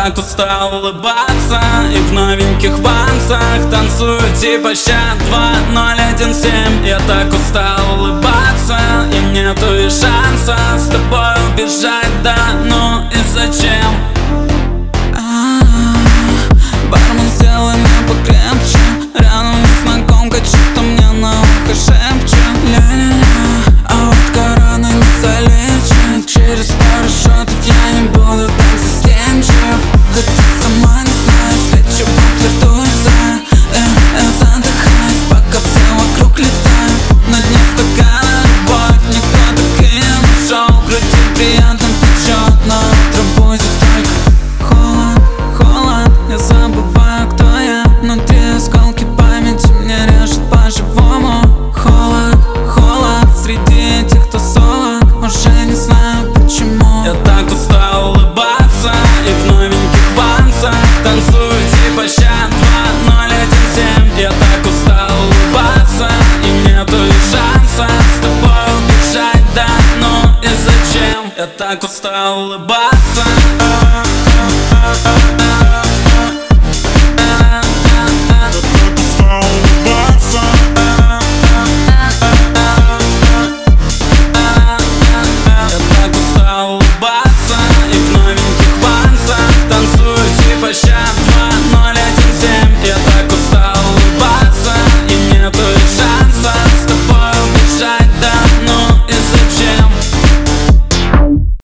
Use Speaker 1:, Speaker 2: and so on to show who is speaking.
Speaker 1: так устал улыбаться и в новеньких вансах танцую типа ща 2017. Я так устал улыбаться и нету и шанса с тобой убежать, да ну и зачем? Бармен, сделай мне покрепче, рядом незнакомка что-то мне на ухо шепчет. Ля-ля-ля, а водка рано не залечит. Через пару шотов я не буду так застенчив. Да ты сама не знаешь, для чего флиртуешь, задыхаюсь, пока все вокруг летают. На дне стакана любовь никто так и не нашел. В груди приятно печет, но утро будет только холод, холод. Я забываю, кто я, внутри осколки памяти мне режут по-живому. Холод, холод, среди этих тусовок уже не знаю почему. Я так устал улыбаться и в новеньких вансах танцую типа ща 2017. Я так устал улыбаться и нету и шанса с тобой убежать, да ну и зачем? Я так устал улыбаться. И в новеньких вансах танцую типа ща